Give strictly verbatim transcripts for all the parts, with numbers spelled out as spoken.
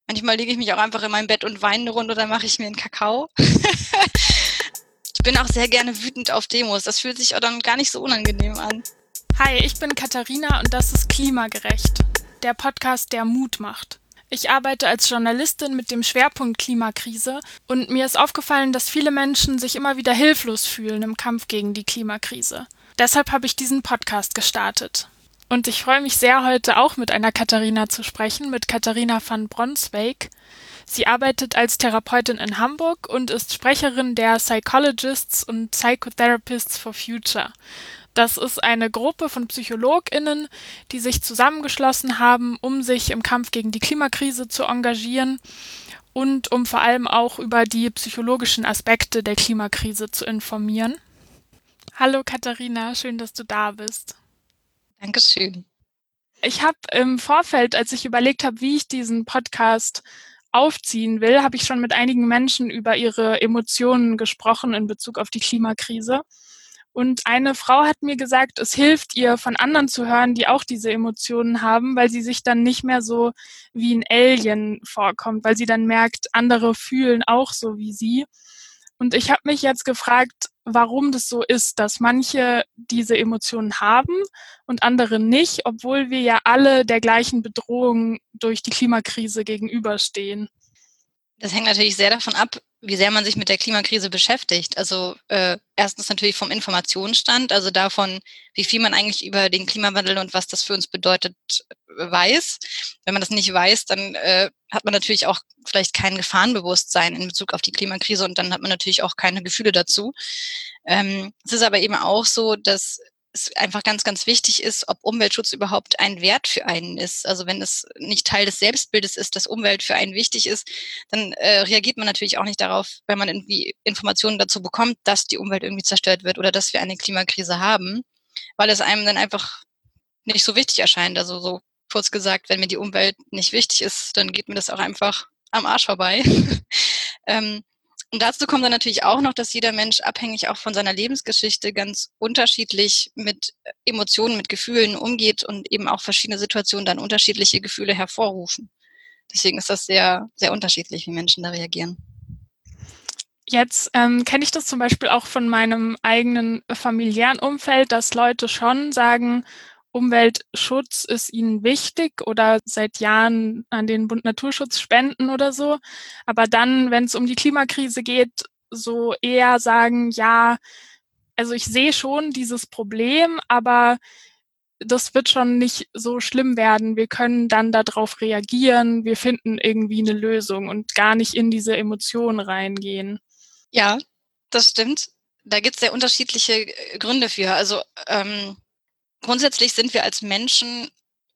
Manchmal lege ich mich auch einfach in mein Bett und weine eine Runde, dann mache ich mir einen Kakao. Ich bin auch sehr gerne wütend auf Demos. Das fühlt sich auch dann gar nicht so unangenehm an. Hi, ich bin Katharina und das ist Klimagerecht, der Podcast, der Mut macht. Ich arbeite als Journalistin mit dem Schwerpunkt Klimakrise und mir ist aufgefallen, dass viele Menschen sich immer wieder hilflos fühlen im Kampf gegen die Klimakrise. Deshalb habe ich diesen Podcast gestartet. Und ich freue mich sehr, heute auch mit einer Katharina zu sprechen, mit Katharina van Bronswijk. Sie arbeitet als Therapeutin in Hamburg und ist Sprecherin der Psychologists und Psychotherapists for Future. Das ist eine Gruppe von PsychologInnen, die sich zusammengeschlossen haben, um sich im Kampf gegen die Klimakrise zu engagieren und um vor allem auch über die psychologischen Aspekte der Klimakrise zu informieren. Hallo Katharina, schön, dass du da bist. Dankeschön. Ich habe im Vorfeld, als ich überlegt habe, wie ich diesen Podcast aufziehen will, habe ich schon mit einigen Menschen über ihre Emotionen gesprochen in Bezug auf die Klimakrise. Und eine Frau hat mir gesagt, es hilft ihr, von anderen zu hören, die auch diese Emotionen haben, weil sie sich dann nicht mehr so wie ein Alien vorkommt, weil sie dann merkt, andere fühlen auch so wie sie. Und ich habe mich jetzt gefragt, warum das so ist, dass manche diese Emotionen haben und andere nicht, obwohl wir ja alle der gleichen Bedrohung durch die Klimakrise gegenüberstehen. Das hängt natürlich sehr davon ab, wie sehr man sich mit der Klimakrise beschäftigt. Also äh, erstens natürlich vom Informationsstand, also davon, wie viel man eigentlich über den Klimawandel und was das für uns bedeutet, weiß. Wenn man das nicht weiß, dann äh, hat man natürlich auch vielleicht kein Gefahrenbewusstsein in Bezug auf die Klimakrise und dann hat man natürlich auch keine Gefühle dazu. Ähm, es ist aber eben auch so, dass es einfach ganz, ganz wichtig ist, ob Umweltschutz überhaupt ein Wert für einen ist. Also wenn es nicht Teil des Selbstbildes ist, dass Umwelt für einen wichtig ist, dann äh, reagiert man natürlich auch nicht darauf, wenn man irgendwie Informationen dazu bekommt, dass die Umwelt irgendwie zerstört wird oder dass wir eine Klimakrise haben, weil es einem dann einfach nicht so wichtig erscheint. Also so kurz gesagt, wenn mir die Umwelt nicht wichtig ist, dann geht mir das auch einfach am Arsch vorbei. ähm, und dazu kommt dann natürlich auch noch, dass jeder Mensch abhängig auch von seiner Lebensgeschichte ganz unterschiedlich mit Emotionen, mit Gefühlen umgeht und eben auch verschiedene Situationen dann unterschiedliche Gefühle hervorrufen. Deswegen ist das sehr, sehr unterschiedlich, wie Menschen da reagieren. Jetzt ähm, kenne ich das zum Beispiel auch von meinem eigenen familiären Umfeld, dass Leute schon sagen, Umweltschutz ist ihnen wichtig oder seit Jahren an den Bund Naturschutz spenden oder so. Aber dann, wenn es um die Klimakrise geht, so eher sagen, ja, also ich sehe schon dieses Problem, aber das wird schon nicht so schlimm werden. Wir können dann darauf reagieren, wir finden irgendwie eine Lösung und gar nicht in diese Emotionen reingehen. Ja, das stimmt. Da gibt es sehr unterschiedliche äh, Gründe für. Also ähm, grundsätzlich sind wir als Menschen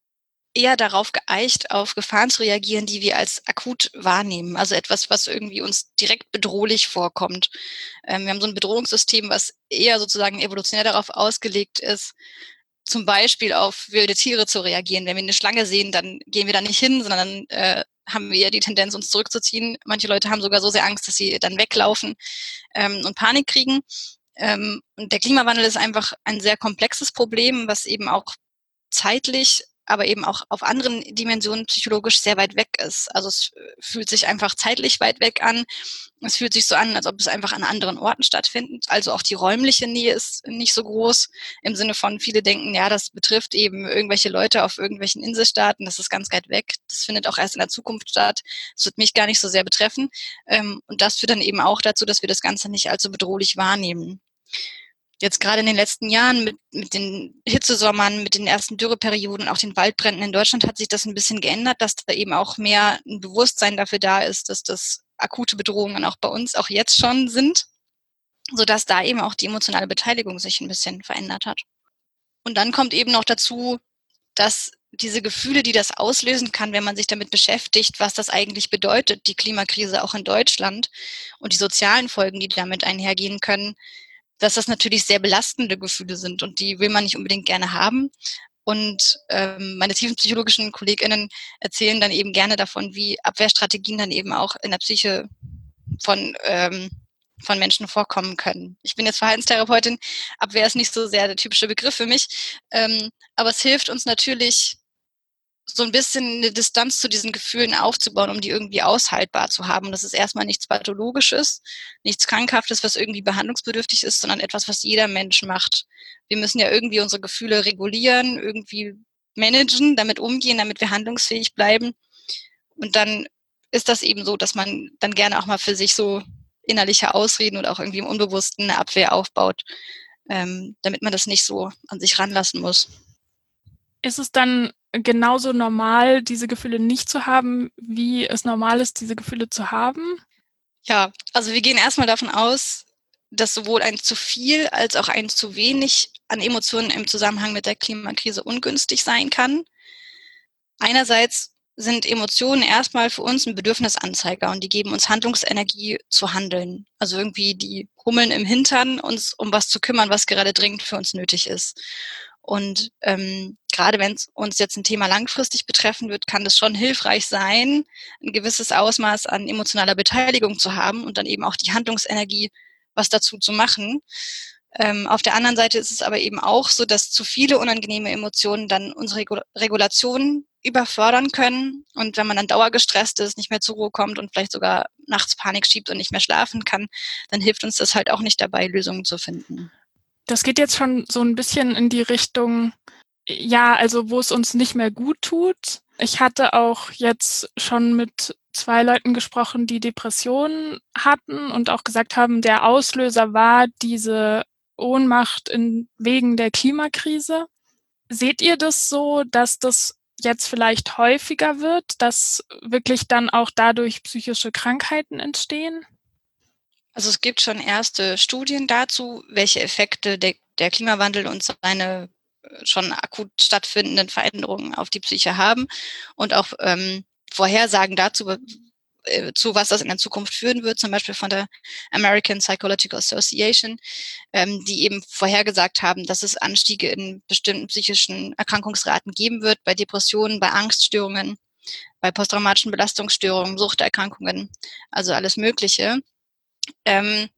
eher darauf geeicht, auf Gefahren zu reagieren, die wir als akut wahrnehmen. Also etwas, was irgendwie uns direkt bedrohlich vorkommt. Ähm, wir haben so ein Bedrohungssystem, was eher sozusagen evolutionär darauf ausgelegt ist, zum Beispiel auf wilde Tiere zu reagieren. Wenn wir eine Schlange sehen, dann gehen wir da nicht hin, sondern dann äh, haben wir eher die Tendenz, uns zurückzuziehen. Manche Leute haben sogar so sehr Angst, dass sie dann weglaufen ähm, und Panik kriegen. Ähm, und der Klimawandel ist einfach ein sehr komplexes Problem, was eben auch zeitlich, aber eben auch auf anderen Dimensionen psychologisch sehr weit weg ist. Also es fühlt sich einfach zeitlich weit weg an. Es fühlt sich so an, als ob es einfach an anderen Orten stattfindet. Also auch die räumliche Nähe ist nicht so groß im Sinne von, viele denken, ja, das betrifft eben irgendwelche Leute auf irgendwelchen Inselstaaten, das ist ganz weit weg. Das findet auch erst in der Zukunft statt. Das wird mich gar nicht so sehr betreffen. Und das führt dann eben auch dazu, dass wir das Ganze nicht allzu bedrohlich wahrnehmen. Jetzt gerade in den letzten Jahren mit, mit den Hitzesommern, mit den ersten Dürreperioden, auch den Waldbränden in Deutschland hat sich das ein bisschen geändert, dass da eben auch mehr ein Bewusstsein dafür da ist, dass das akute Bedrohungen auch bei uns auch jetzt schon sind, sodass da eben auch die emotionale Beteiligung sich ein bisschen verändert hat. Und dann kommt eben noch dazu, dass diese Gefühle, die das auslösen kann, wenn man sich damit beschäftigt, was das eigentlich bedeutet, die Klimakrise auch in Deutschland und die sozialen Folgen, die damit einhergehen können, dass das natürlich sehr belastende Gefühle sind und die will man nicht unbedingt gerne haben. Und ähm, meine tiefenpsychologischen KollegInnen erzählen dann eben gerne davon, wie Abwehrstrategien dann eben auch in der Psyche von, ähm, von Menschen vorkommen können. Ich bin jetzt Verhaltenstherapeutin, Abwehr ist nicht so sehr der typische Begriff für mich, ähm, aber es hilft uns natürlich, so ein bisschen eine Distanz zu diesen Gefühlen aufzubauen, um die irgendwie aushaltbar zu haben. Und das ist erstmal nichts Pathologisches, nichts Krankhaftes, was irgendwie behandlungsbedürftig ist, sondern etwas, was jeder Mensch macht. Wir müssen ja irgendwie unsere Gefühle regulieren, irgendwie managen, damit umgehen, damit wir handlungsfähig bleiben. Und dann ist das eben so, dass man dann gerne auch mal für sich so innerliche Ausreden oder auch irgendwie im Unbewussten eine Abwehr aufbaut, ähm, damit man das nicht so an sich ranlassen muss. Ist es dann genauso normal, diese Gefühle nicht zu haben, wie es normal ist, diese Gefühle zu haben? Ja, also wir gehen erstmal davon aus, dass sowohl ein zu viel als auch ein zu wenig an Emotionen im Zusammenhang mit der Klimakrise ungünstig sein kann. Einerseits sind Emotionen erstmal für uns ein Bedürfnisanzeiger und die geben uns Handlungsenergie zu handeln. Also irgendwie die hummeln im Hintern, uns um was zu kümmern, was gerade dringend für uns nötig ist. Und ähm, gerade wenn es uns jetzt ein Thema langfristig betreffen wird, kann es schon hilfreich sein, ein gewisses Ausmaß an emotionaler Beteiligung zu haben und dann eben auch die Handlungsenergie, was dazu zu machen. Ähm, auf der anderen Seite ist es aber eben auch so, dass zu viele unangenehme Emotionen dann unsere Regul- Regulation überfördern können. Und wenn man dann dauergestresst ist, nicht mehr zur Ruhe kommt und vielleicht sogar nachts Panik schiebt und nicht mehr schlafen kann, dann hilft uns das halt auch nicht dabei, Lösungen zu finden. Das geht jetzt schon so ein bisschen in die Richtung, ja, also wo es uns nicht mehr gut tut. Ich hatte auch jetzt schon mit zwei Leuten gesprochen, die Depressionen hatten und auch gesagt haben, der Auslöser war diese Ohnmacht in, wegen der Klimakrise. Seht ihr das so, dass das jetzt vielleicht häufiger wird, dass wirklich dann auch dadurch psychische Krankheiten entstehen? Also es gibt schon erste Studien dazu, welche Effekte der, der Klimawandel und seine äh, schon akut stattfindenden Veränderungen auf die Psyche haben und auch ähm, Vorhersagen dazu, äh, zu was das in der Zukunft führen wird, zum Beispiel von der American Psychological Association, ähm, die eben vorhergesagt haben, dass es Anstiege in bestimmten psychischen Erkrankungsraten geben wird, bei Depressionen, bei Angststörungen, bei posttraumatischen Belastungsstörungen, Suchterkrankungen, also alles Mögliche. Ähm,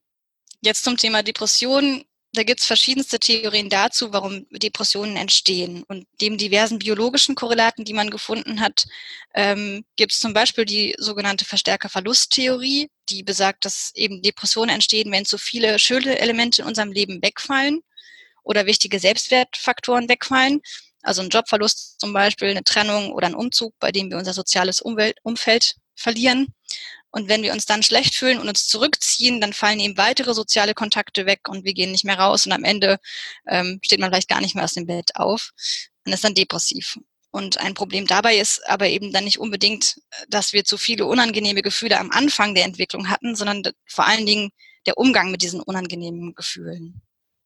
Jetzt zum Thema Depressionen. Da gibt es verschiedenste Theorien dazu, warum Depressionen entstehen. Und neben diversen biologischen Korrelaten, die man gefunden hat, ähm, gibt es zum Beispiel die sogenannte Verstärker-Verlust-Theorie, die besagt, dass eben Depressionen entstehen, wenn zu viele schöne Elemente in unserem Leben wegfallen oder wichtige Selbstwertfaktoren wegfallen. Also ein Jobverlust zum Beispiel, eine Trennung oder ein Umzug, bei dem wir unser soziales Umwelt, Umfeld verlieren. Und wenn wir uns dann schlecht fühlen und uns zurückziehen, dann fallen eben weitere soziale Kontakte weg und wir gehen nicht mehr raus. Und am Ende ähm, steht man vielleicht gar nicht mehr aus dem Bett auf und ist dann depressiv. Und ein Problem dabei ist aber eben dann nicht unbedingt, dass wir zu viele unangenehme Gefühle am Anfang der Entwicklung hatten, sondern vor allen Dingen der Umgang mit diesen unangenehmen Gefühlen.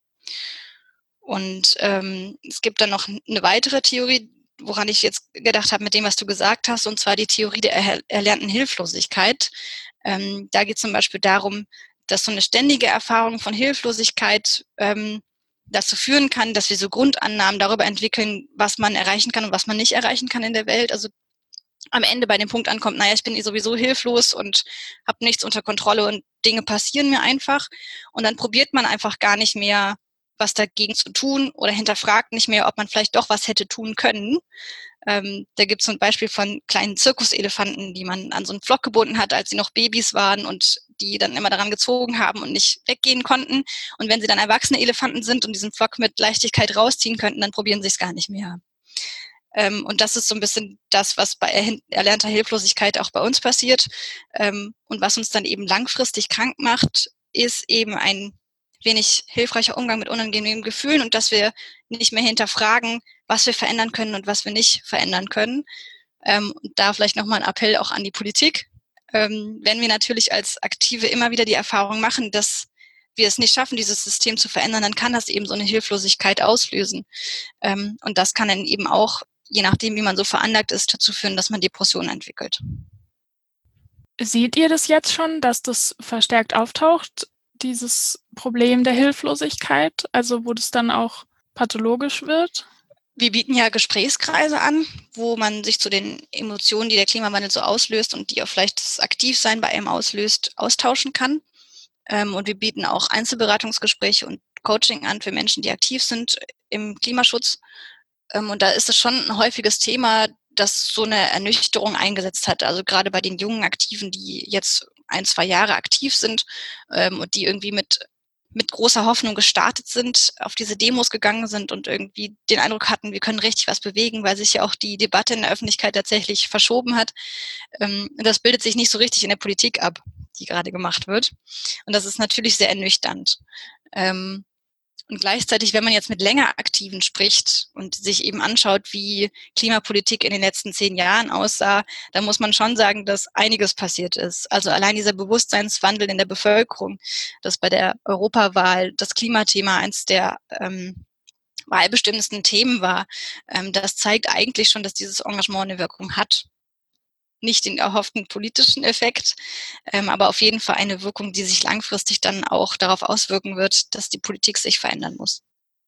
Und ähm, es gibt dann noch eine weitere Theorie, woran ich jetzt gedacht habe mit dem, was du gesagt hast, und zwar die Theorie der er erlernten Hilflosigkeit. Ähm, da geht es zum Beispiel darum, dass so eine ständige Erfahrung von Hilflosigkeit ähm, dazu führen kann, dass wir so Grundannahmen darüber entwickeln, was man erreichen kann und was man nicht erreichen kann in der Welt. Also am Ende bei dem Punkt ankommt, naja, ich bin sowieso hilflos und habe nichts unter Kontrolle und Dinge passieren mir einfach. Und dann probiert man einfach gar nicht mehr, was dagegen zu tun oder hinterfragt nicht mehr, ob man vielleicht doch was hätte tun können. Ähm, da gibt es so ein Beispiel von kleinen Zirkuselefanten, die man an so einen Pflock gebunden hat, als sie noch Babys waren und die dann immer daran gezogen haben und nicht weggehen konnten. Und wenn sie dann erwachsene Elefanten sind und diesen Pflock mit Leichtigkeit rausziehen könnten, dann probieren sie es gar nicht mehr. Ähm, und das ist so ein bisschen das, was bei er erlernter Hilflosigkeit auch bei uns passiert. Ähm, und was uns dann eben langfristig krank macht, ist eben ein wenig hilfreicher Umgang mit unangenehmen Gefühlen und dass wir nicht mehr hinterfragen, was wir verändern können und was wir nicht verändern können. Ähm, und da vielleicht nochmal ein Appell auch an die Politik. Ähm, wenn wir natürlich als Aktive immer wieder die Erfahrung machen, dass wir es nicht schaffen, dieses System zu verändern, dann kann das eben so eine Hilflosigkeit auslösen. Ähm, und das kann dann eben auch, je nachdem, wie man so veranlagt ist, dazu führen, dass man Depressionen entwickelt. Seht ihr das jetzt schon, dass das verstärkt auftaucht, dieses Problem der Hilflosigkeit, also wo das dann auch pathologisch wird? Wir bieten ja Gesprächskreise an, wo man sich zu den Emotionen, die der Klimawandel so auslöst und die auch vielleicht das Aktivsein bei einem auslöst, austauschen kann. Ähm, und wir bieten auch Einzelberatungsgespräche und Coaching an für Menschen, die aktiv sind im Klimaschutz. Ähm, und da ist es schon ein häufiges Thema, das so eine Ernüchterung eingesetzt hat. Also gerade bei den jungen Aktiven, die jetzt ein, zwei Jahre aktiv sind ähm, und die irgendwie mit mit großer Hoffnung gestartet sind, auf diese Demos gegangen sind und irgendwie den Eindruck hatten, wir können richtig was bewegen, weil sich ja auch die Debatte in der Öffentlichkeit tatsächlich verschoben hat. Ähm, das bildet sich nicht so richtig in der Politik ab, die gerade gemacht wird. Und das ist natürlich sehr ernüchternd. Ähm, und gleichzeitig, wenn man jetzt mit länger Aktiven spricht und sich eben anschaut, wie Klimapolitik in den letzten zehn Jahren aussah, dann muss man schon sagen, dass einiges passiert ist. Also allein dieser Bewusstseinswandel in der Bevölkerung, dass bei der Europawahl das Klimathema eins der ähm, wahlbestimmendsten Themen war, ähm, das zeigt eigentlich schon, dass dieses Engagement eine Wirkung hat. Nicht den erhofften politischen Effekt, ähm, aber auf jeden Fall eine Wirkung, die sich langfristig dann auch darauf auswirken wird, dass die Politik sich verändern muss.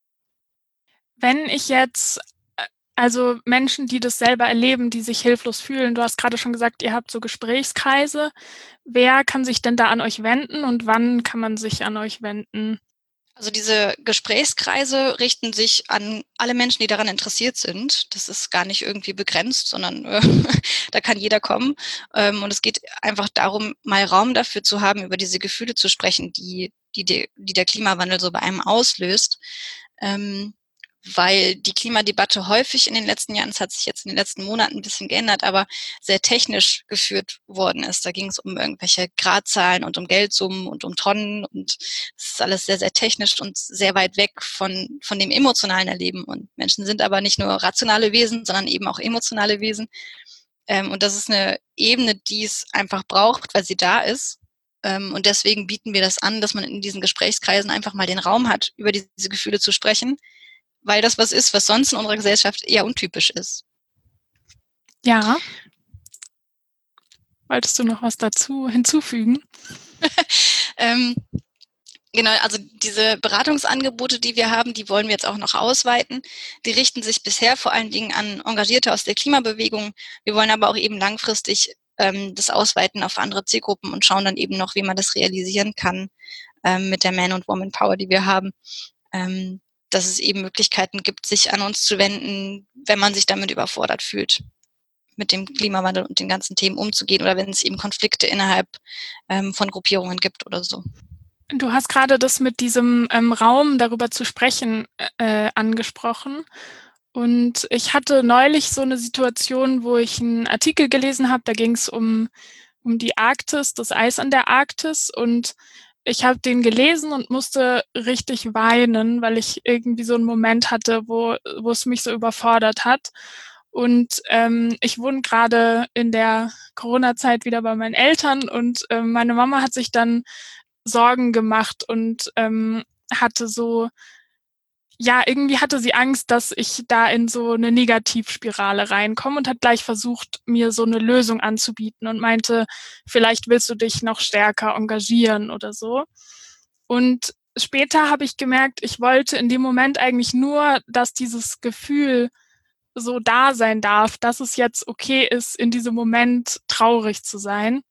Wenn ich jetzt, äh, also Menschen, die das selber erleben, die sich hilflos fühlen, du hast gerade schon gesagt, ihr habt so Gesprächskreise. Wer kann sich denn da an euch wenden und wann kann man sich an euch wenden? Also diese Gesprächskreise richten sich an alle Menschen, die daran interessiert sind. Das ist gar nicht irgendwie begrenzt, sondern äh, da kann jeder kommen. Ähm, und es geht einfach darum, mal Raum dafür zu haben, über diese Gefühle zu sprechen, die, die, die der Klimawandel so bei einem auslöst. Ähm, weil die Klimadebatte häufig in den letzten Jahren, es hat sich jetzt in den letzten Monaten ein bisschen geändert, aber sehr technisch geführt worden ist. Da ging es um irgendwelche Gradzahlen und um Geldsummen und um Tonnen und es ist alles sehr, sehr technisch und sehr weit weg von, von dem emotionalen Erleben. Und Menschen sind aber nicht nur rationale Wesen, sondern eben auch emotionale Wesen. Ähm, und das ist eine Ebene, die es einfach braucht, weil sie da ist. Ähm, und deswegen bieten wir das an, dass man in diesen Gesprächskreisen einfach mal den Raum hat, über diese Gefühle zu sprechen, weil das was ist, was sonst in unserer Gesellschaft eher untypisch ist. Ja. Wolltest du noch was dazu hinzufügen? ähm, genau, also diese Beratungsangebote, die wir haben, die wollen wir jetzt auch noch ausweiten. Die richten sich bisher vor allen Dingen an Engagierte aus der Klimabewegung. Wir wollen aber auch eben langfristig ähm, das ausweiten auf andere Zielgruppen und schauen dann eben noch, wie man das realisieren kann ähm, mit der Man- und Woman-Power, die wir haben. Ähm, dass es eben Möglichkeiten gibt, sich an uns zu wenden, wenn man sich damit überfordert fühlt, mit dem Klimawandel und den ganzen Themen umzugehen oder wenn es eben Konflikte innerhalb ähm, von Gruppierungen gibt oder so. Du hast gerade das mit diesem ähm, Raum, darüber zu sprechen, äh, angesprochen. Und ich hatte neulich so eine Situation, wo ich einen Artikel gelesen habe, da ging es um, um die Arktis, das Eis an der Arktis. Und ich habe den gelesen und musste richtig weinen, weil ich irgendwie so einen Moment hatte, wo, wo es mich so überfordert hat. Und ähm, ich wohne gerade in der Corona-Zeit wieder bei meinen Eltern und ähm, meine Mama hat sich dann Sorgen gemacht und ähm, hatte so, ja, irgendwie hatte sie Angst, dass ich da in so eine Negativspirale reinkomme und hat gleich versucht, mir so eine Lösung anzubieten und meinte, vielleicht willst du dich noch stärker engagieren oder so. Und später habe ich gemerkt, ich wollte in dem Moment eigentlich nur, dass dieses Gefühl so da sein darf, dass es jetzt okay ist, in diesem Moment traurig zu sein.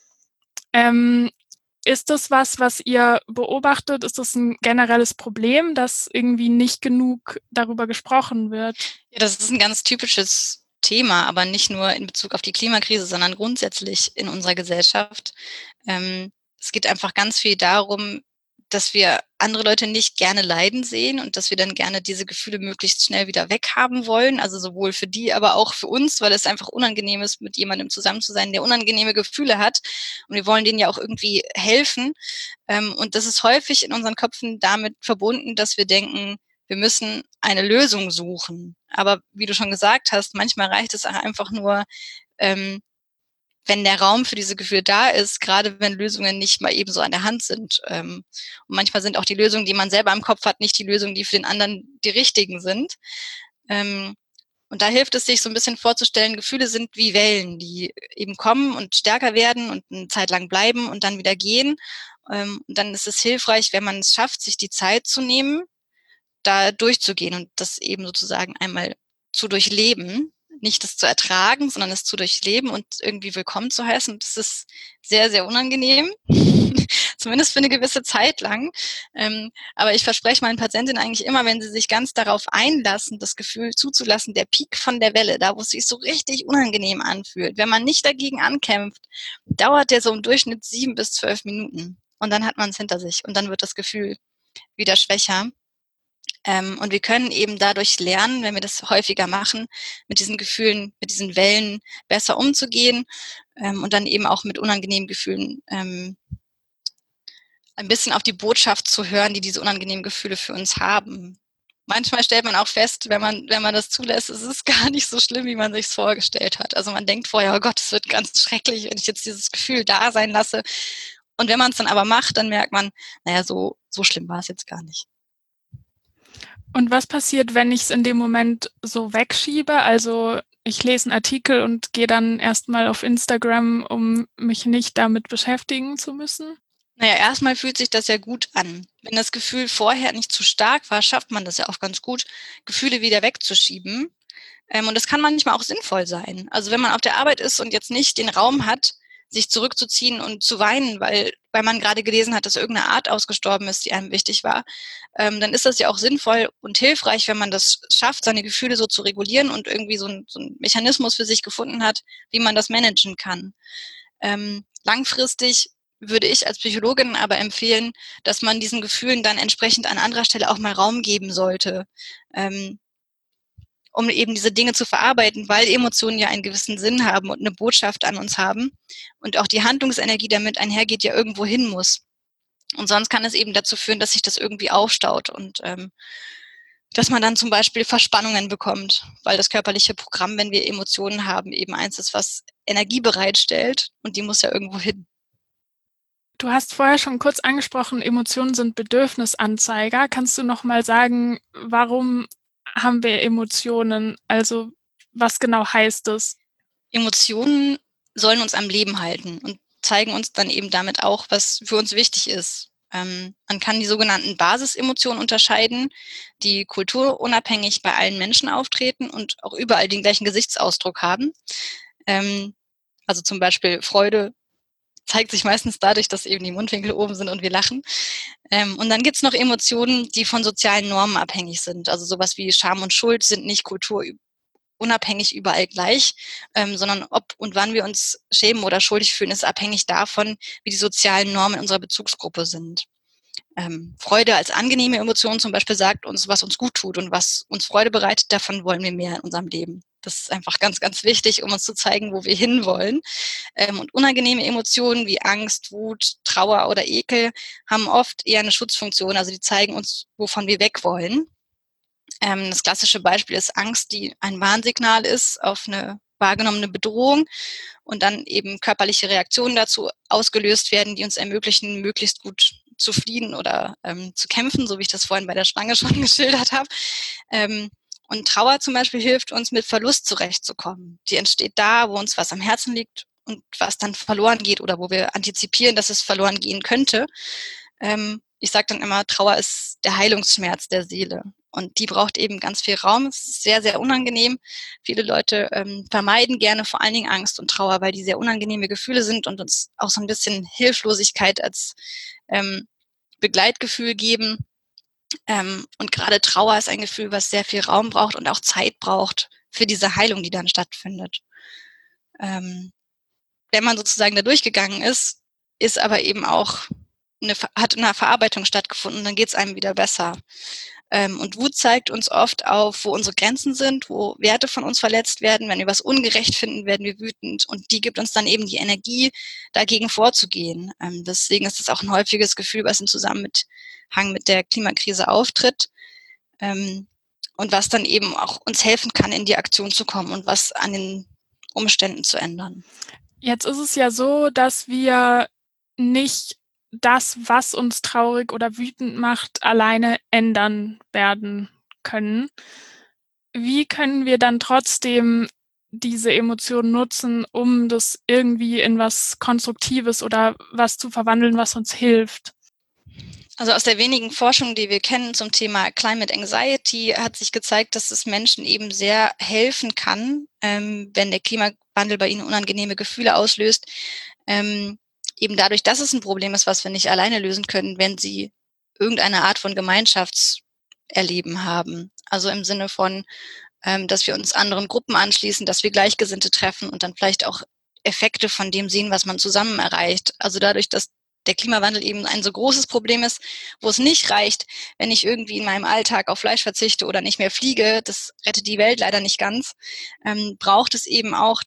Ähm, Ist das was, was ihr beobachtet? Ist das ein generelles Problem, dass irgendwie nicht genug darüber gesprochen wird? Ja, das ist ein ganz typisches Thema, aber nicht nur in Bezug auf die Klimakrise, sondern grundsätzlich in unserer Gesellschaft. Ähm, es geht einfach ganz viel darum, dass wir andere Leute nicht gerne leiden sehen und dass wir dann gerne diese Gefühle möglichst schnell wieder weghaben wollen. Also sowohl für die, aber auch für uns, weil es einfach unangenehm ist, mit jemandem zusammen zu sein, der unangenehme Gefühle hat. Und wir wollen denen ja auch irgendwie helfen. Ähm, und das ist häufig in unseren Köpfen damit verbunden, dass wir denken, wir müssen eine Lösung suchen. Aber wie du schon gesagt hast, manchmal reicht es einfach nur, ähm, wenn der Raum für diese Gefühle da ist, gerade wenn Lösungen nicht mal eben so an der Hand sind. Ähm, und manchmal sind auch die Lösungen, die man selber im Kopf hat, nicht die Lösungen, die für den anderen die richtigen sind. Ähm, und da hilft es sich so ein bisschen vorzustellen, Gefühle sind wie Wellen, die eben kommen und stärker werden und eine Zeit lang bleiben und dann wieder gehen. Ähm, und dann ist es hilfreich, wenn man es schafft, sich die Zeit zu nehmen, da durchzugehen und das eben sozusagen einmal zu durchleben. Nicht das zu ertragen, sondern es zu durchleben und irgendwie willkommen zu heißen. Und das ist sehr, sehr unangenehm. zumindest für eine gewisse Zeit lang. Ähm, aber ich verspreche meinen Patientinnen eigentlich immer, wenn sie sich ganz darauf einlassen, das Gefühl zuzulassen, der Peak von der Welle, da wo es sich so richtig unangenehm anfühlt, wenn man nicht dagegen ankämpft, dauert der so im Durchschnitt sieben bis zwölf Minuten. Und dann hat man es hinter sich und dann wird das Gefühl wieder schwächer. Ähm, und wir können eben dadurch lernen, wenn wir das häufiger machen, mit diesen Gefühlen, mit diesen Wellen besser umzugehen ähm, und dann eben auch mit unangenehmen Gefühlen ähm, ein bisschen auf die Botschaft zu hören, die diese unangenehmen Gefühle für uns haben. Manchmal stellt man auch fest, wenn man, wenn man das zulässt, es ist gar nicht so schlimm, wie man sich vorgestellt hat. Also man denkt vorher, oh Gott, es wird ganz schrecklich, wenn ich jetzt dieses Gefühl da sein lasse. Und wenn man es dann aber macht, dann merkt man, naja, so, so schlimm war es jetzt gar nicht. Und was passiert, wenn ich es in dem Moment so wegschiebe? Also ich lese einen Artikel und gehe dann erstmal auf Instagram, um mich nicht damit beschäftigen zu müssen? Naja, erstmal fühlt sich das ja gut an. Wenn das Gefühl vorher nicht zu stark war, schafft man das ja auch ganz gut, Gefühle wieder wegzuschieben. Ähm, und das kann manchmal auch sinnvoll sein. Also wenn man auf der Arbeit ist und jetzt nicht den Raum hat, sich zurückzuziehen und zu weinen, weil, weil man gerade gelesen hat, dass irgendeine Art ausgestorben ist, die einem wichtig war, ähm, dann ist das ja auch sinnvoll und hilfreich, wenn man das schafft, seine Gefühle so zu regulieren und irgendwie so ein, so ein Mechanismus für sich gefunden hat, wie man das managen kann. Ähm, langfristig würde ich als Psychologin aber empfehlen, dass man diesen Gefühlen dann entsprechend an anderer Stelle auch mal Raum geben sollte. Ähm, um eben diese Dinge zu verarbeiten, weil Emotionen ja einen gewissen Sinn haben und eine Botschaft an uns haben und auch die Handlungsenergie damit einhergeht, ja irgendwo hin muss. Und sonst kann es eben dazu führen, dass sich das irgendwie aufstaut und ähm, dass man dann zum Beispiel Verspannungen bekommt, weil das körperliche Programm, wenn wir Emotionen haben, eben eins ist, was Energie bereitstellt und die muss ja irgendwo hin. Du hast vorher schon kurz angesprochen, Emotionen sind Bedürfnisanzeiger. Kannst du noch mal sagen, warum haben wir Emotionen? Also was genau heißt es? Emotionen sollen uns am Leben halten und zeigen uns dann eben damit auch, was für uns wichtig ist. Ähm, man kann die sogenannten Basisemotionen unterscheiden, die kulturunabhängig bei allen Menschen auftreten und auch überall den gleichen Gesichtsausdruck haben. Ähm, also zum Beispiel Freude zeigt sich meistens dadurch, dass eben die Mundwinkel oben sind und wir lachen. Ähm, und dann gibt's noch Emotionen, die von sozialen Normen abhängig sind. Also sowas wie Scham und Schuld sind nicht kulturunabhängig überall gleich, ähm, sondern ob und wann wir uns schämen oder schuldig fühlen, ist abhängig davon, wie die sozialen Normen in unserer Bezugsgruppe sind. Ähm, Freude als angenehme Emotion zum Beispiel sagt uns, was uns gut tut und was uns Freude bereitet, davon wollen wir mehr in unserem Leben. Das ist einfach ganz, ganz wichtig, um uns zu zeigen, wo wir hinwollen. Ähm, und unangenehme Emotionen wie Angst, Wut, Trauer oder Ekel haben oft eher eine Schutzfunktion. Also die zeigen uns, wovon wir weg wollen. Ähm, das klassische Beispiel ist Angst, die ein Warnsignal ist auf eine wahrgenommene Bedrohung und dann eben körperliche Reaktionen dazu ausgelöst werden, die uns ermöglichen, möglichst gut zu fliehen oder ähm, zu kämpfen, so wie ich das vorhin bei der Schlange schon geschildert habe. Ähm, und Trauer zum Beispiel hilft uns, mit Verlust zurechtzukommen. Die entsteht da, wo uns was am Herzen liegt und was dann verloren geht oder wo wir antizipieren, dass es verloren gehen könnte. Ähm, ich sage dann immer, Trauer ist der Heilungsschmerz der Seele. Und die braucht eben ganz viel Raum. Es ist sehr, sehr unangenehm. Viele Leute ähm, vermeiden gerne vor allen Dingen Angst und Trauer, weil die sehr unangenehme Gefühle sind und uns auch so ein bisschen Hilflosigkeit als ähm, Begleitgefühl geben. Ähm, und gerade Trauer ist ein Gefühl, was sehr viel Raum braucht und auch Zeit braucht für diese Heilung, die dann stattfindet. Ähm, wenn man sozusagen da durchgegangen ist, ist aber eben auch eine, hat eine Verarbeitung stattgefunden, dann geht es einem wieder besser. Ähm, und Wut zeigt uns oft auf, wo unsere Grenzen sind, wo Werte von uns verletzt werden. Wenn wir was ungerecht finden, werden wir wütend. Und die gibt uns dann eben die Energie, dagegen vorzugehen. Ähm, deswegen ist es auch ein häufiges Gefühl, was im Zusammenhang mit der Klimakrise auftritt. Ähm, und was dann eben auch uns helfen kann, in die Aktion zu kommen und was an den Umständen zu ändern. Jetzt ist es ja so, dass wir nicht das, was uns traurig oder wütend macht, alleine ändern werden können. Wie können wir dann trotzdem diese Emotionen nutzen, um das irgendwie in was Konstruktives oder was zu verwandeln, was uns hilft? Also aus der wenigen Forschung, die wir kennen zum Thema Climate Anxiety, hat sich gezeigt, dass es Menschen eben sehr helfen kann, ähm, wenn der Klimawandel bei ihnen unangenehme Gefühle auslöst, ähm, eben dadurch, dass es ein Problem ist, was wir nicht alleine lösen können, wenn sie irgendeine Art von Gemeinschaftserleben haben. Also im Sinne von, ähm, dass wir uns anderen Gruppen anschließen, dass wir Gleichgesinnte treffen und dann vielleicht auch Effekte von dem sehen, was man zusammen erreicht. Also dadurch, dass der Klimawandel eben ein so großes Problem ist, wo es nicht reicht, wenn ich irgendwie in meinem Alltag auf Fleisch verzichte oder nicht mehr fliege, das rettet die Welt leider nicht ganz, ähm, braucht es eben auch,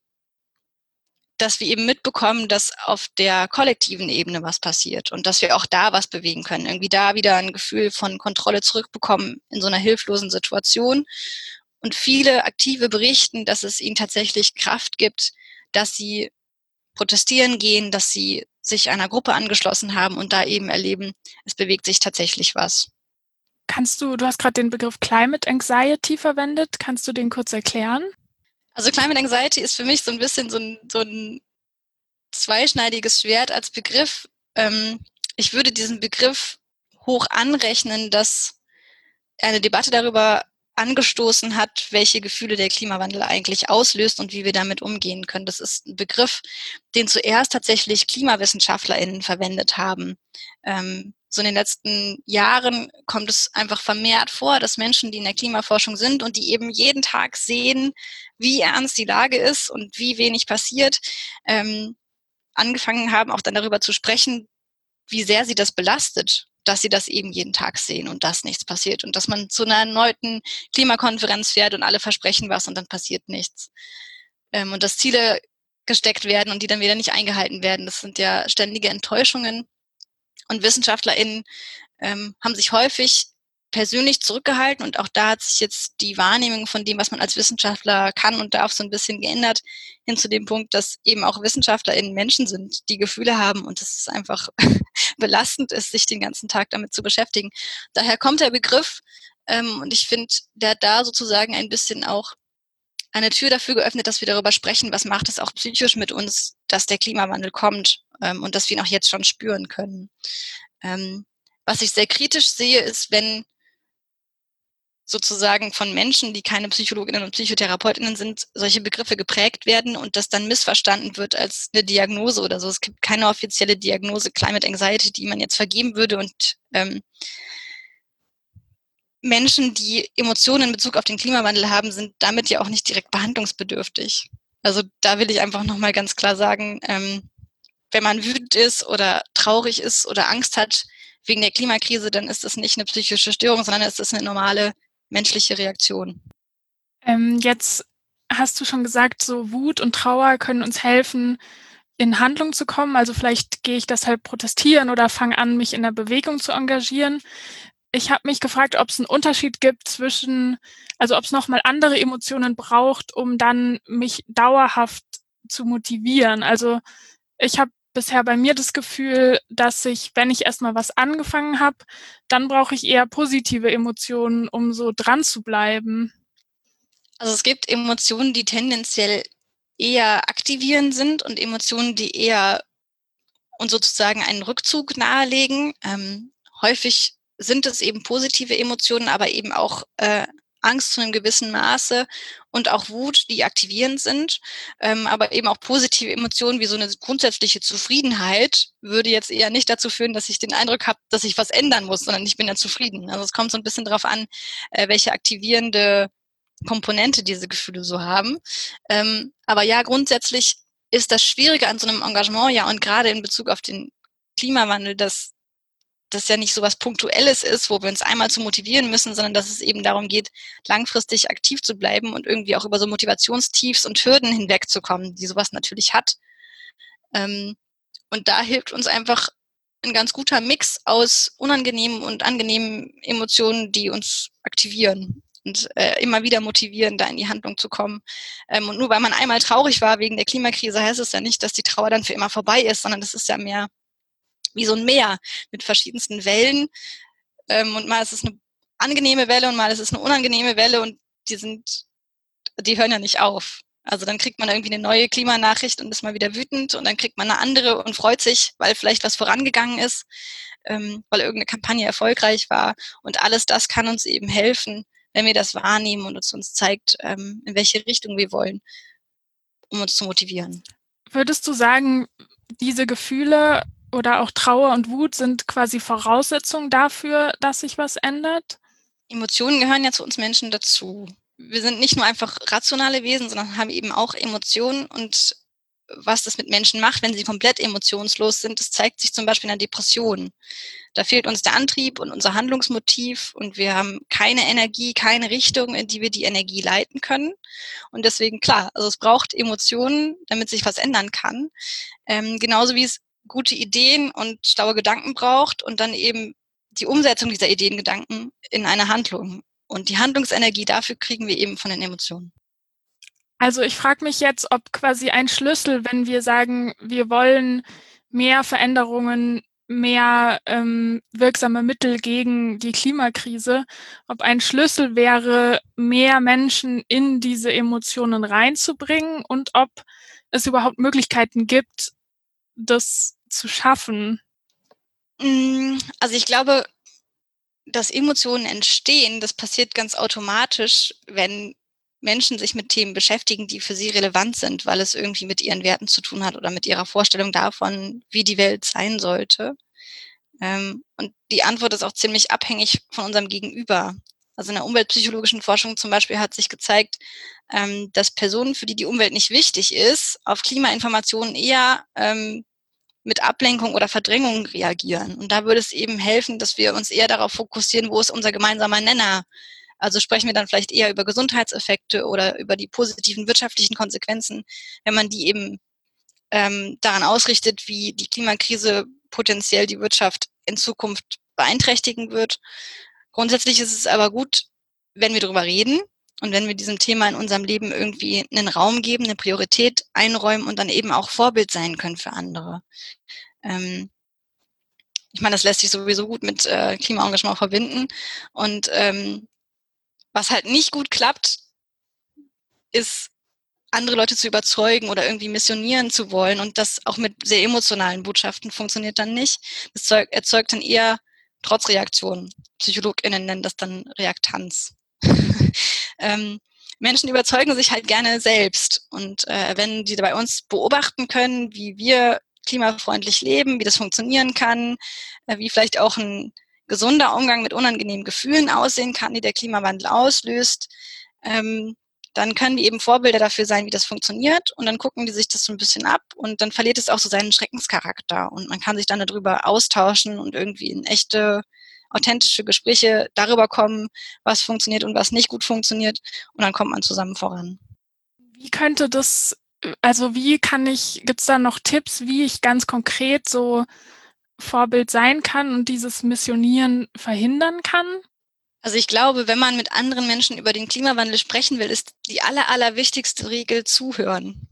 dass wir eben mitbekommen, dass auf der kollektiven Ebene was passiert und dass wir auch da was bewegen können, irgendwie da wieder ein Gefühl von Kontrolle zurückbekommen in so einer hilflosen Situation. Und viele Aktive berichten, dass es ihnen tatsächlich Kraft gibt, dass sie protestieren gehen, dass sie sich einer Gruppe angeschlossen haben und da eben erleben, es bewegt sich tatsächlich was. Kannst du, du hast gerade den Begriff Climate Anxiety verwendet, kannst du den kurz erklären? Also Climate Anxiety ist für mich so ein bisschen so ein, so ein zweischneidiges Schwert als Begriff. Ähm, ich würde diesen Begriff hoch anrechnen, dass eine Debatte darüber angestoßen hat, welche Gefühle der Klimawandel eigentlich auslöst und wie wir damit umgehen können. Das ist ein Begriff, den zuerst tatsächlich KlimawissenschaftlerInnen verwendet haben. Ähm, so in den letzten Jahren kommt es einfach vermehrt vor, dass Menschen, die in der Klimaforschung sind und die eben jeden Tag sehen, wie ernst die Lage ist und wie wenig passiert, ähm, angefangen haben, auch dann darüber zu sprechen, wie sehr sie das belastet, dass sie das eben jeden Tag sehen und dass nichts passiert und dass man zu einer erneuten Klimakonferenz fährt und alle versprechen was und dann passiert nichts. Ähm, und dass Ziele gesteckt werden und die dann wieder nicht eingehalten werden. Das sind ja ständige Enttäuschungen. Und WissenschaftlerInnen ähm, haben sich häufig persönlich zurückgehalten und auch da hat sich jetzt die Wahrnehmung von dem, was man als Wissenschaftler kann und darf, so ein bisschen geändert, hin zu dem Punkt, dass eben auch WissenschaftlerInnen Menschen sind, die Gefühle haben und dass es einfach belastend ist, sich den ganzen Tag damit zu beschäftigen. Daher kommt der Begriff ähm, und ich finde, der hat da sozusagen ein bisschen auch eine Tür dafür geöffnet, dass wir darüber sprechen, was macht es auch psychisch mit uns, dass der Klimawandel kommt ähm, und dass wir ihn auch jetzt schon spüren können. Ähm, was ich sehr kritisch sehe, ist, wenn sozusagen von Menschen, die keine Psychologinnen und Psychotherapeutinnen sind, solche Begriffe geprägt werden und das dann missverstanden wird als eine Diagnose oder so. Es gibt keine offizielle Diagnose Climate Anxiety, die man jetzt vergeben würde und ähm, Menschen, die Emotionen in Bezug auf den Klimawandel haben, sind damit ja auch nicht direkt behandlungsbedürftig. Also da will ich einfach nochmal ganz klar sagen, ähm, wenn man wütend ist oder traurig ist oder Angst hat wegen der Klimakrise, dann ist das nicht eine psychische Störung, sondern es ist eine normale menschliche Reaktion. Ähm, jetzt hast du schon gesagt, so Wut und Trauer können uns helfen, in Handlung zu kommen. Also vielleicht gehe ich deshalb protestieren oder fange an, mich in der Bewegung zu engagieren. Ich habe mich gefragt, ob es einen Unterschied gibt zwischen, also ob es nochmal andere Emotionen braucht, um dann mich dauerhaft zu motivieren. Also ich habe bisher bei mir das Gefühl, dass ich, wenn ich erstmal was angefangen habe, dann brauche ich eher positive Emotionen, um so dran zu bleiben. Also es gibt Emotionen, die tendenziell eher aktivierend sind und Emotionen, die eher uns sozusagen einen Rückzug nahelegen. Ähm, häufig sind es eben positive Emotionen, aber eben auch äh, Angst zu einem gewissen Maße und auch Wut, die aktivierend sind. Ähm, aber eben auch positive Emotionen wie so eine grundsätzliche Zufriedenheit würde jetzt eher nicht dazu führen, dass ich den Eindruck habe, dass ich was ändern muss, sondern ich bin ja zufrieden. Also es kommt so ein bisschen darauf an, äh, welche aktivierende Komponente diese Gefühle so haben. Ähm, aber ja, grundsätzlich ist das Schwierige an so einem Engagement ja und gerade in Bezug auf den Klimawandel, dass das ja nicht so was Punktuelles ist, wo wir uns einmal zu motivieren müssen, sondern dass es eben darum geht, langfristig aktiv zu bleiben und irgendwie auch über so Motivationstiefs und Hürden hinwegzukommen, die sowas natürlich hat. Ähm, und da hilft uns einfach ein ganz guter Mix aus unangenehmen und angenehmen Emotionen, die uns aktivieren und äh, immer wieder motivieren, da in die Handlung zu kommen. Ähm, und nur weil man einmal traurig war wegen der Klimakrise, heißt es ja nicht, dass die Trauer dann für immer vorbei ist, sondern das ist ja mehr wie so ein Meer mit verschiedensten Wellen. Ähm, und mal ist es eine angenehme Welle und mal ist es eine unangenehme Welle und die sind, die hören ja nicht auf. Also dann kriegt man irgendwie eine neue Klimanachricht und ist mal wieder wütend und dann kriegt man eine andere und freut sich, weil vielleicht was vorangegangen ist, ähm, weil irgendeine Kampagne erfolgreich war. Und alles das kann uns eben helfen, wenn wir das wahrnehmen und es uns zeigt, ähm, in welche Richtung wir wollen, um uns zu motivieren. Würdest du sagen, diese Gefühle oder auch Trauer und Wut sind quasi Voraussetzungen dafür, dass sich was ändert? Emotionen gehören ja zu uns Menschen dazu. Wir sind nicht nur einfach rationale Wesen, sondern haben eben auch Emotionen, und was das mit Menschen macht, wenn sie komplett emotionslos sind, das zeigt sich zum Beispiel in der Depression. Da fehlt uns der Antrieb und unser Handlungsmotiv, und wir haben keine Energie, keine Richtung, in die wir die Energie leiten können. Und deswegen, klar, also es braucht Emotionen, damit sich was ändern kann. Ähm, genauso wie es gute Ideen und schlaue Gedanken braucht und dann eben die Umsetzung dieser Ideen, Gedanken in eine Handlung. Und die Handlungsenergie dafür kriegen wir eben von den Emotionen. Also ich frage mich jetzt, ob quasi ein Schlüssel, wenn wir sagen, wir wollen mehr Veränderungen, mehr ähm, wirksame Mittel gegen die Klimakrise, ob ein Schlüssel wäre, mehr Menschen in diese Emotionen reinzubringen und ob es überhaupt Möglichkeiten gibt, das zu schaffen. Also ich glaube, dass Emotionen entstehen, das passiert ganz automatisch, wenn Menschen sich mit Themen beschäftigen, die für sie relevant sind, weil es irgendwie mit ihren Werten zu tun hat oder mit ihrer Vorstellung davon, wie die Welt sein sollte. Ähm, und die Antwort ist auch ziemlich abhängig von unserem Gegenüber. Also in der umweltpsychologischen Forschung zum Beispiel hat sich gezeigt, ähm, dass Personen, für die die Umwelt nicht wichtig ist, auf Klimainformationen eher ähm, mit Ablenkung oder Verdrängung reagieren. Und da würde es eben helfen, dass wir uns eher darauf fokussieren, wo ist unser gemeinsamer Nenner. Also sprechen wir dann vielleicht eher über Gesundheitseffekte oder über die positiven wirtschaftlichen Konsequenzen, wenn man die eben ähm, daran ausrichtet, wie die Klimakrise potenziell die Wirtschaft in Zukunft beeinträchtigen wird. Grundsätzlich ist es aber gut, wenn wir darüber reden und wenn wir diesem Thema in unserem Leben irgendwie einen Raum geben, eine Priorität einräumen und dann eben auch Vorbild sein können für andere. Ähm, ich meine, das lässt sich sowieso gut mit äh, Klimaengagement verbinden. Und ähm, was halt nicht gut klappt, ist, andere Leute zu überzeugen oder irgendwie missionieren zu wollen. Und das auch mit sehr emotionalen Botschaften funktioniert dann nicht. Das erzeugt dann eher Trotzreaktionen. PsychologInnen nennen das dann Reaktanz. ähm, Menschen überzeugen sich halt gerne selbst. Und äh, wenn die bei uns beobachten können, wie wir klimafreundlich leben, wie das funktionieren kann, äh, wie vielleicht auch ein gesunder Umgang mit unangenehmen Gefühlen aussehen kann, die der Klimawandel auslöst, ähm, dann können die eben Vorbilder dafür sein, wie das funktioniert, und dann gucken die sich das so ein bisschen ab und dann verliert es auch so seinen Schreckenscharakter und man kann sich dann darüber austauschen und irgendwie in echte, authentische Gespräche darüber kommen, was funktioniert und was nicht gut funktioniert, und dann kommt man zusammen voran. Wie könnte das, also wie kann ich, gibt es da noch Tipps, wie ich ganz konkret so Vorbild sein kann und dieses Missionieren verhindern kann? Also ich glaube, wenn man mit anderen Menschen über den Klimawandel sprechen will, ist die aller, allerwichtigste Regel zuhören.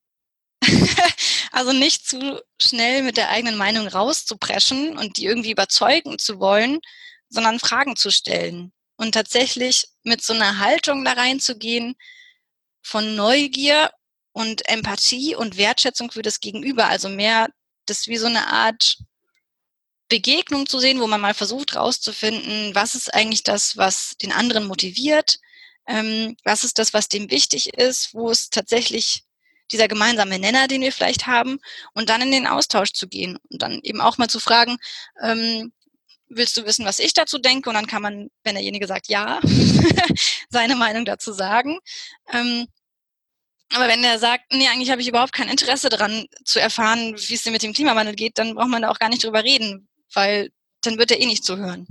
Also nicht zu schnell mit der eigenen Meinung rauszupreschen und die irgendwie überzeugen zu wollen, sondern Fragen zu stellen und tatsächlich mit so einer Haltung da reinzugehen von Neugier und Empathie und Wertschätzung für das Gegenüber. Also mehr das wie so eine Art Begegnung zu sehen, wo man mal versucht rauszufinden, was ist eigentlich das, was den anderen motiviert, ähm, was ist das, was dem wichtig ist, wo ist tatsächlich dieser gemeinsame Nenner, den wir vielleicht haben, und dann in den Austausch zu gehen und dann eben auch mal zu fragen, ähm, willst du wissen, was ich dazu denke? Und dann kann man, wenn derjenige sagt ja, seine Meinung dazu sagen. Ähm, aber wenn der sagt, nee, eigentlich habe ich überhaupt kein Interesse daran zu erfahren, wie es denn mit dem Klimawandel geht, dann braucht man da auch gar nicht drüber reden, weil dann wird er eh nicht zuhören.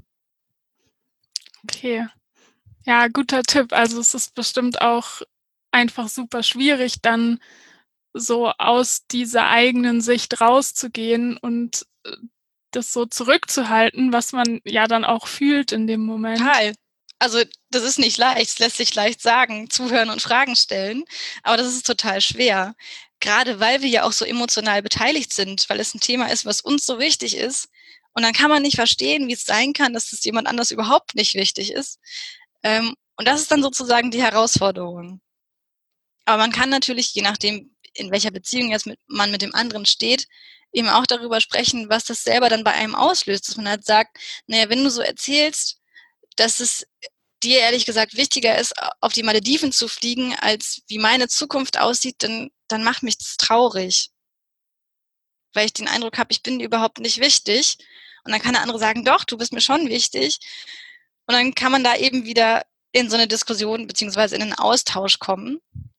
Okay. Ja, guter Tipp. Also es ist bestimmt auch einfach super schwierig, dann so aus dieser eigenen Sicht rauszugehen und äh, das so zurückzuhalten, was man ja dann auch fühlt in dem Moment. Total. Also das ist nicht leicht, es lässt sich leicht sagen, zuhören und Fragen stellen, aber das ist total schwer. Gerade weil wir ja auch so emotional beteiligt sind, weil es ein Thema ist, was uns so wichtig ist. Und dann kann man nicht verstehen, wie es sein kann, dass es jemand anders überhaupt nicht wichtig ist. Ähm, und das ist dann sozusagen die Herausforderung. Aber man kann natürlich, je nachdem, in welcher Beziehung jetzt mit, man mit dem anderen steht, eben auch darüber sprechen, was das selber dann bei einem auslöst. Dass man halt sagt, naja, wenn du so erzählst, dass es dir ehrlich gesagt wichtiger ist, auf die Malediven zu fliegen, als wie meine Zukunft aussieht, dann, dann macht mich das traurig. weil ich den Eindruck habe, ich bin überhaupt nicht wichtig. Und dann kann der andere sagen, doch, du bist mir schon wichtig. Und dann kann man da eben wieder in so eine Diskussion beziehungsweise in einen Austausch kommen.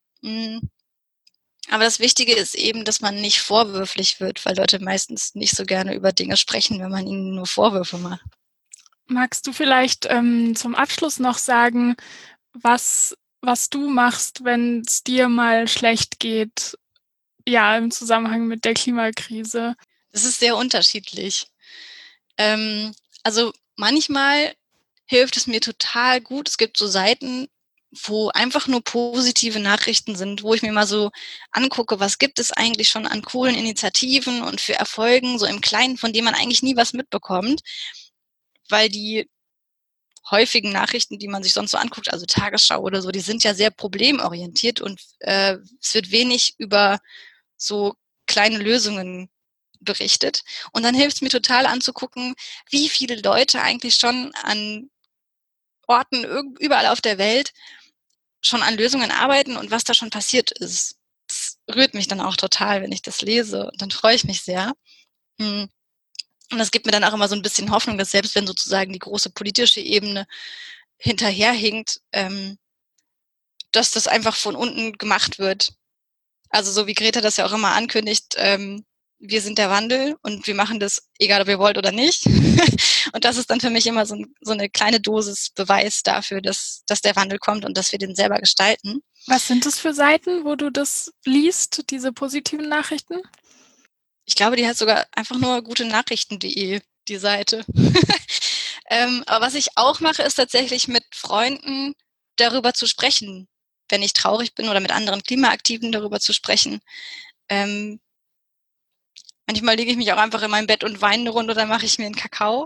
Aber das Wichtige ist eben, dass man nicht vorwürflich wird, weil Leute meistens nicht so gerne über Dinge sprechen, wenn man ihnen nur Vorwürfe macht. Magst du vielleicht ähm, zum Abschluss noch sagen, was, was du machst, wenn es dir mal schlecht geht, ja, im Zusammenhang mit der Klimakrise? Das ist sehr unterschiedlich. Ähm, also manchmal hilft es mir total gut. Es gibt so Seiten, wo einfach nur positive Nachrichten sind, wo ich mir mal so angucke, was gibt es eigentlich schon an coolen Initiativen und für Erfolgen, so im Kleinen, von denen man eigentlich nie was mitbekommt, weil die häufigen Nachrichten, die man sich sonst so anguckt, also Tagesschau oder so, die sind ja sehr problemorientiert und äh, es wird wenig über so kleine Lösungen berichtet. Und dann hilft es mir total anzugucken, wie viele Leute eigentlich schon an Orten überall auf der Welt schon an Lösungen arbeiten und was da schon passiert ist. Das rührt mich dann auch total, wenn ich das lese. Und dann freue ich mich sehr. Und das gibt mir dann auch immer so ein bisschen Hoffnung, dass selbst wenn sozusagen die große politische Ebene hinterherhinkt, ähm, dass das einfach von unten gemacht wird. Also so wie Greta das ja auch immer ankündigt, ähm, wir sind der Wandel und wir machen das, egal ob ihr wollt oder nicht. Und das ist dann für mich immer so, ein, so eine kleine Dosis Beweis dafür, dass, dass der Wandel kommt und dass wir den selber gestalten. Was sind das für Seiten, wo du das liest, diese positiven Nachrichten? Ich glaube, die hat sogar einfach nur gute Nachrichten punkt de, die Seite. ähm, aber was ich auch mache, ist tatsächlich mit Freunden darüber zu sprechen, wenn ich traurig bin oder mit anderen Klimaaktiven darüber zu sprechen. Ähm, manchmal lege ich mich auch einfach in mein Bett und weine eine Runde, dann mache ich mir einen Kakao.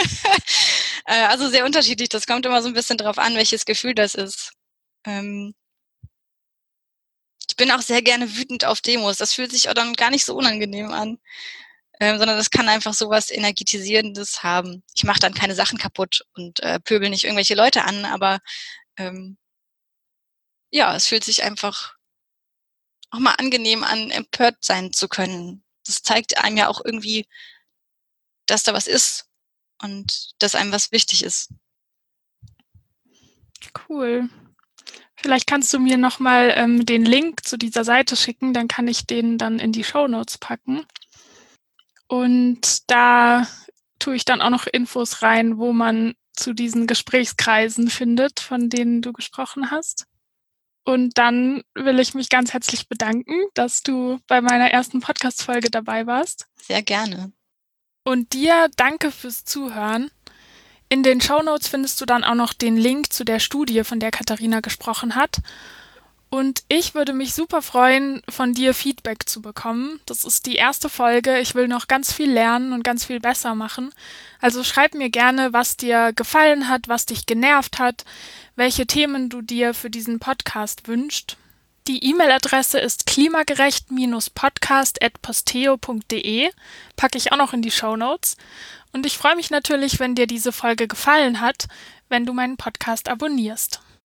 äh, also sehr unterschiedlich. Das kommt immer so ein bisschen drauf an, welches Gefühl das ist. Ähm, ich bin auch sehr gerne wütend auf Demos. Das fühlt sich auch dann gar nicht so unangenehm an. Ähm, sondern das kann einfach so was Energetisierendes haben. Ich mache dann keine Sachen kaputt und äh, pöbel nicht irgendwelche Leute an, aber ähm, ja, es fühlt sich einfach auch mal angenehm an, empört sein zu können. Das zeigt einem ja auch irgendwie, dass da was ist und dass einem was wichtig ist. Cool. Vielleicht kannst du mir nochmal ähm, den Link zu dieser Seite schicken, dann kann ich den dann in die Shownotes packen. Und da tue ich dann auch noch Infos rein, wo man zu diesen Gesprächskreisen findet, von denen du gesprochen hast. Und dann will ich mich ganz herzlich bedanken, dass du bei meiner ersten Podcast-Folge dabei warst. Sehr gerne. Und dir danke fürs Zuhören. In den Shownotes findest du dann auch noch den Link zu der Studie, von der Katharina gesprochen hat. Und ich würde mich super freuen, von dir Feedback zu bekommen. Das ist die erste Folge. Ich will noch ganz viel lernen und ganz viel besser machen. Also schreib mir gerne, was dir gefallen hat, was dich genervt hat, welche Themen du dir für diesen Podcast wünschst. Die E-Mail-Adresse ist klimagerecht podcast at posteo punkt de. Packe ich auch noch in die Shownotes. Und ich freue mich natürlich, wenn dir diese Folge gefallen hat, wenn du meinen Podcast abonnierst.